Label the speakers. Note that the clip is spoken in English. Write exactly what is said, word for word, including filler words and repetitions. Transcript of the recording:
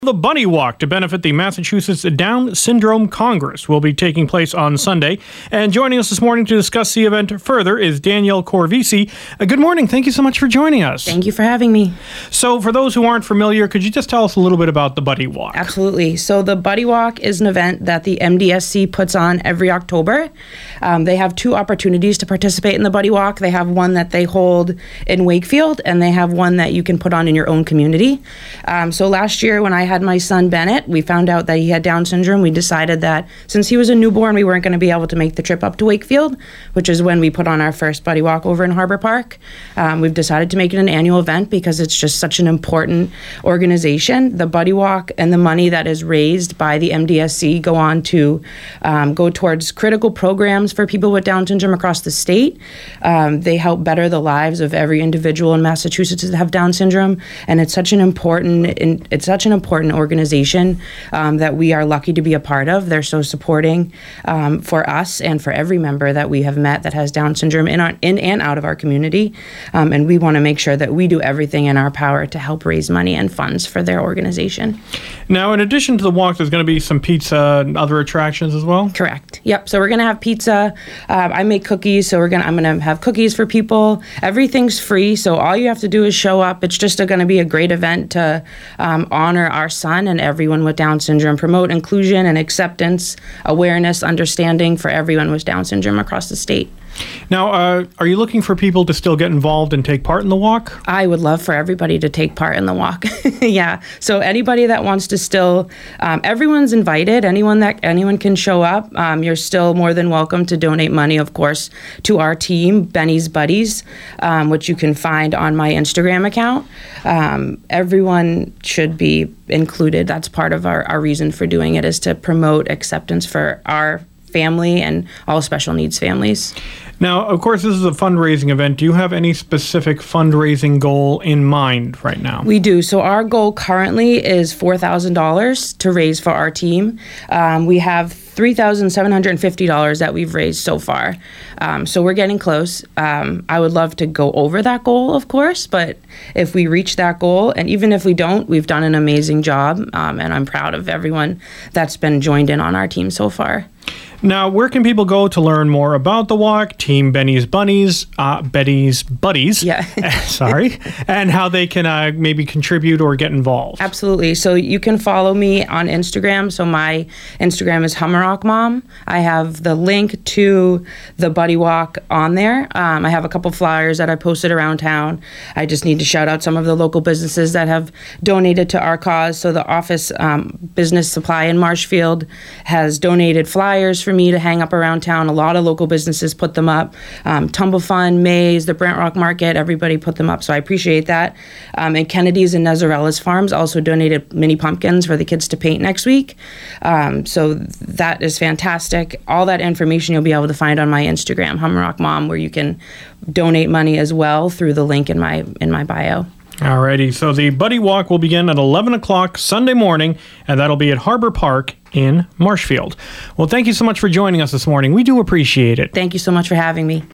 Speaker 1: The Bunny Walk to benefit the Massachusetts Down Syndrome Congress will be taking place on Sunday. And joining us this morning to discuss the event further is Danielle Corvisi. Uh, good morning. Thank you so much for joining us.
Speaker 2: Thank you for having me.
Speaker 1: So for those who aren't familiar, could you just tell us a little bit about the Buddy Walk?
Speaker 2: Absolutely. So the Buddy Walk is an event that the M D S C puts on every October. Um, they have two opportunities to participate in the Buddy Walk. They have one that they hold in Wakefield, and they have one that you can put on in your own community. Um, so last year when I had my son Bennett, we found out that he had Down syndrome. We decided that since he was a newborn, we weren't going to be able to make the trip up to Wakefield, which is when we put on our first Buddy Walk over in Harbor Park. Um, we've decided to make it an annual event because it's just such an important organization. The Buddy Walk and the money that is raised by the M D S C go on to um, go towards critical programs for people with Down syndrome across the state. Um, they help better the lives of every individual in Massachusetts that have Down syndrome, and it's such an important it's such an important organization um, that we are lucky to be a part of. They're so supporting um, for us and for every member that we have met that has Down syndrome in, our, in and out of our community, um, and we want to make sure that we do everything in our power to help raise money and funds for their organization.
Speaker 1: Now, in addition to the walk, there's going to be some pizza and other attractions as well?
Speaker 2: Correct. Yep. So we're going to have pizza. Uh, I make cookies, so we're gonna I'm going to have cookies for people. Everything's free, so all you have to do is show up. It's just going to be a great event to um, honor our son and everyone with Down syndrome, promote inclusion and acceptance, awareness, understanding for everyone with Down syndrome across the state.
Speaker 1: Now, uh, are you looking for people to still get involved and take part in the walk?
Speaker 2: I would love for everybody to take part in the walk. Yeah. So anybody that wants to still, um, everyone's invited. Anyone that anyone can show up. Um, you're still more than welcome to donate money, of course, to our team, Benny's Buddies, um, which you can find on my Instagram account. Um, everyone should be included. That's part of our, our reason for doing it, is to promote acceptance for our family and all special needs families.
Speaker 1: Now, of course, this is a fundraising event. Do you have any specific fundraising goal in mind right now?
Speaker 2: We do. So our goal currently is four thousand dollars to raise for our team. Um, we have three thousand seven hundred fifty dollars that we've raised so far. Um, so we're getting close. Um, I would love to go over that goal, of course, but if we reach that goal, and even if we don't, we've done an amazing job, um, and I'm proud of everyone that's been joined in on our team so far.
Speaker 1: Now, where can people go to learn more about the walk, Team Benny's Bunnies, uh, Betty's Buddies,
Speaker 2: yeah.
Speaker 1: sorry, and how they can uh, maybe contribute or get involved?
Speaker 2: Absolutely. So you can follow me on Instagram. So my Instagram is Hummerock Mom. I have the link to the Buddy Walk on there. Um, I have a couple flyers that I posted around town. I just need to shout out some of the local businesses that have donated to our cause. So the Office um, Business Supply in Marshfield has donated flyers for me to hang up around town. A lot of local businesses put them up. Um, Tumble Fund, Maze, the Brant Rock Market, everybody put them up. So I appreciate that. Um, and Kennedy's and Nezzarella's Farms also donated mini pumpkins for the kids to paint next week. Um, so that is fantastic. All that information you'll be able to find on my Instagram, Hummerock Mom, where you can donate money as well through the link in my in my bio.
Speaker 1: Alrighty, so the Buddy Walk will begin at eleven o'clock Sunday morning, and that'll be at Harbor Park in Marshfield. Well, thank you so much for joining us this morning. We do appreciate it.
Speaker 2: Thank you so much for having me.